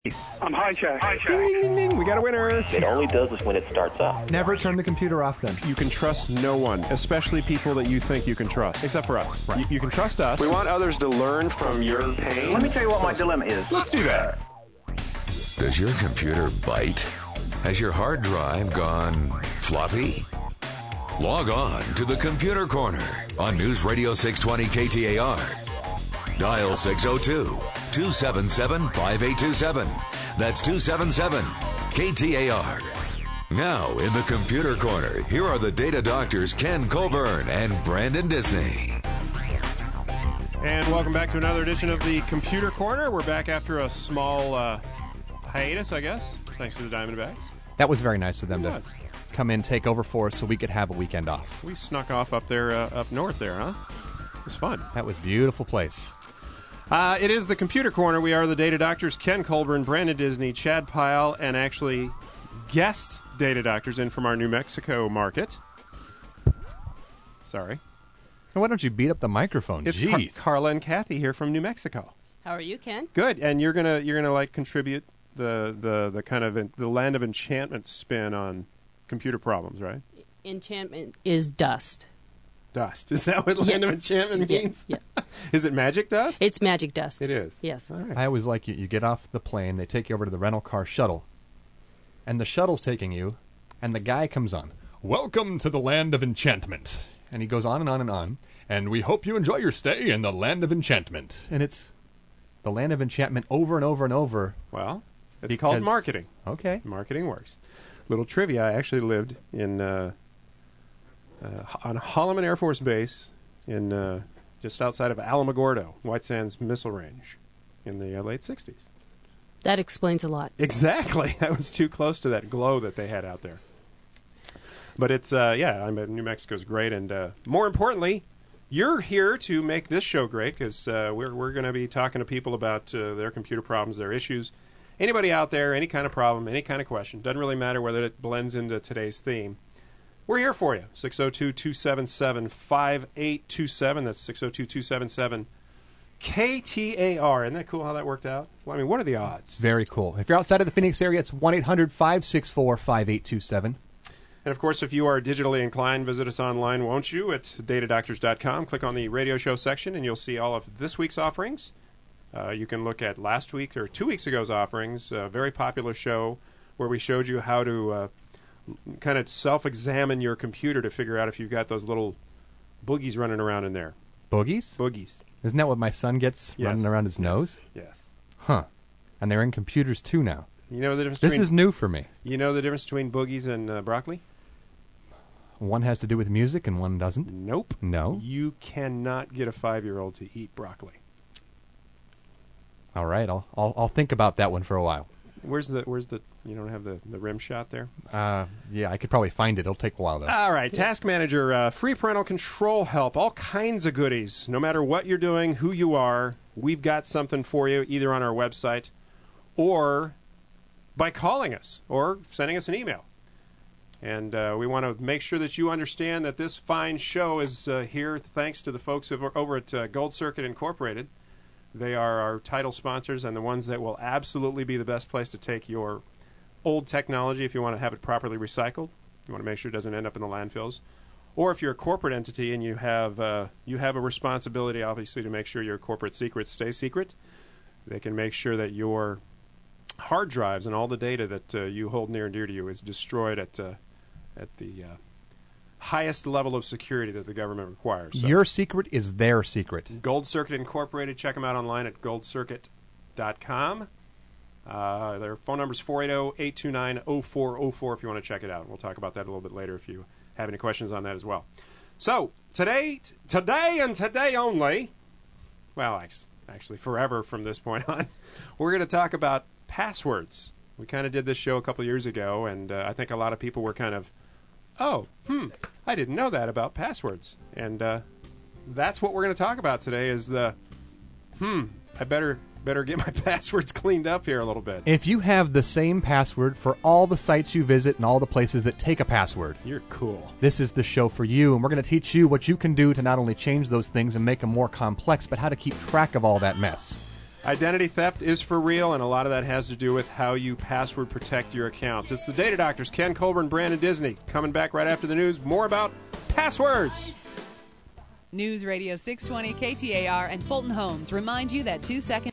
I'm hijacked. Ding, ding, ding, ding. We got a winner. It only does this when it starts up. Never turn the computer off then. You can trust no one, especially people that you think you can trust, except for us. Right. You can trust us. We want others to learn from your pain. Let me tell you what my dilemma is. Let's do that. Does your computer bite? Has your hard drive gone floppy? Log on to the Computer Corner on News Radio 620 KTAR. Dial 602-277-5827. That's 277 KTAR. Now in the Computer Corner, here are the Data Doctors Ken Colburn and Brandon Disney. And welcome back to another edition of the Computer Corner. We're back after a small hiatus, I guess, thanks to the Diamondbacks. That was very nice of them to come in, take over for us so we could have a weekend off. We snuck off up there, up north there, huh? It was fun. That was a beautiful place. It is the Computer Corner. We are the Data Doctors, Ken Colburn, Brandon Disney, Chad Pyle, and actually guest Data Doctors in from our New Mexico market. Sorry. Why don't you beat up the microphone? It's Jeez. Carla and Kathy here from New Mexico. How are you, Ken? Good, and you're gonna like contribute the kind of the Land of Enchantment spin on computer problems, right? Enchantment is dust. Dust. Is that what Land of Enchantment means? Yeah. Is it magic dust? It's magic dust. It is. Yes. All right. I always like you get off the plane, they take you over to the rental car shuttle, and the shuttle's taking you, and the guy comes on. Welcome to the Land of Enchantment. And he goes on and on and on, and we hope you enjoy your stay in the Land of Enchantment. And it's the Land of Enchantment over and over and over. Well, it's called marketing. Okay. Marketing works. Little trivia, I actually lived in on Holloman Air Force Base in just outside of Alamogordo, White Sands Missile Range, in the late 60s. That explains a lot. Exactly. That was too close to that glow that they had out there. But it's, New Mexico's great, and more importantly, you're here to make this show great, because we're going to be talking to people about their computer problems, their issues. Anybody out there, any kind of problem, any kind of question, doesn't really matter whether it blends into today's theme. We're here for you. 602-277-5827. That's 602-277-KTAR. Isn't that cool how that worked out? Well, I mean, what are the odds? Very cool. If you're outside of the Phoenix area, it's 1-800-564-5827. And, of course, if you are digitally inclined, visit us online, won't you, at datadoctors.com. Click on the radio show section, and you'll see all of this week's offerings. You can look at last week or 2 weeks ago's offerings, a very popular show where we showed you how to kind of self-examine your computer to figure out if you've got those little boogies running around in there. Boogies? Boogies. Isn't that what my son gets running around his nose? Yes. Huh. And they're in computers, too, now. You know the difference This is new for me. You know the difference between boogies and broccoli? One has to do with music and one doesn't? Nope. No? You cannot get a 5-year-old to eat broccoli. All right, I'll think about that one for a while. Where's the you don't have the rim shot there? Yeah, I could probably find it. It'll take a while, though. All right, Task Manager, free parental control help, all kinds of goodies. No matter what you're doing, who you are, we've got something for you, either on our website or by calling us or sending us an email. And we want to make sure that you understand that this fine show is here thanks to the folks over at Gold Circuit Incorporated. They are our title sponsors and the ones that will absolutely be the best place to take your old technology if you want to have it properly recycled. You want to make sure it doesn't end up in the landfills. Or if you're a corporate entity and you have a responsibility, obviously, to make sure your corporate secrets stay secret, they can make sure that your hard drives and all the data that you hold near and dear to you is destroyed at the highest level of security that the government requires. So your secret is their secret. Gold Circuit Incorporated. Check them out online at goldcircuit.com. Their phone number is 480-829-0404 if you want to check it out. We'll talk about that a little bit later if you have any questions on that as well. So, today and today only, well, actually forever from this point on, we're going to talk about passwords. We kind of did this show a couple years ago, and I think a lot of people were kind of, I didn't know that about passwords. And that's what we're going to talk about today is I better get my passwords cleaned up here a little bit. If you have the same password for all the sites you visit and all the places that take a password, you're cool. This is the show for you, and we're going to teach you what you can do to not only change those things and make them more complex, but how to keep track of all that mess. Identity theft is for real, and a lot of that has to do with how you password protect your accounts. It's the Data Doctors, Ken Colburn, Brandon Disney, coming back right after the news. More about passwords. News Radio 620 KTAR and Fulton Homes remind you that 2 seconds